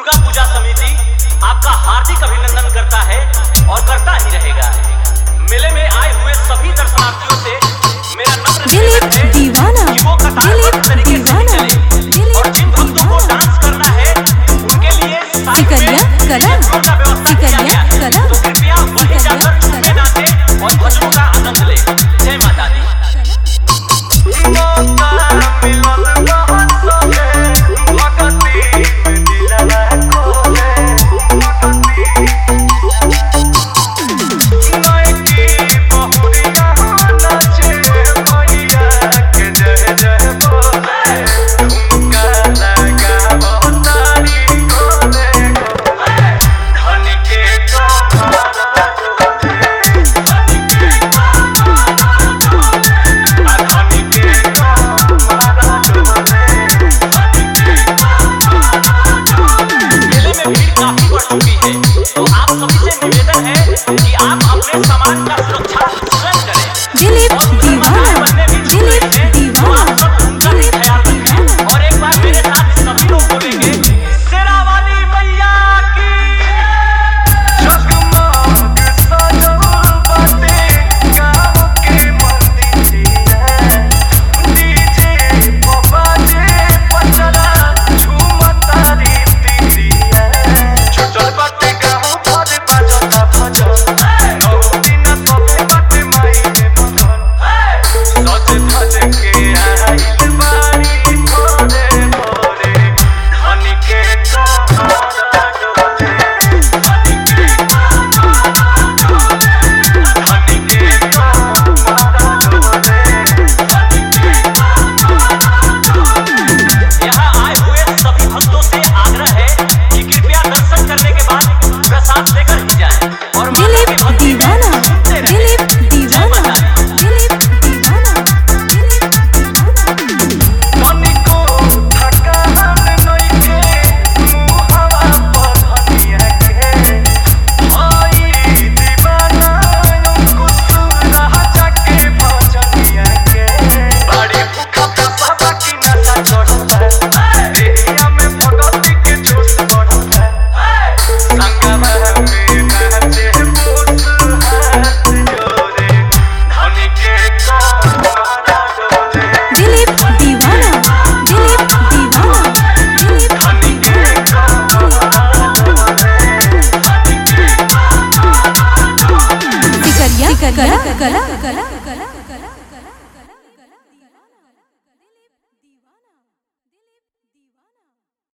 दुर्गा पूजा समिति आपका हार्दिक अभिनंदन करता है और करता ही रहेगा। मेले में आए हुए सभी दर्शनार्थियों से मेरा नम्र निवेदन है कि वो कतारबद्ध तरीके से चले और जिन भक्तों को डांस करना है उनके लिए साइड में का व्यवस्था किया गया है, तो कृपया वहीं जाकर झूमे नाचे और भजनों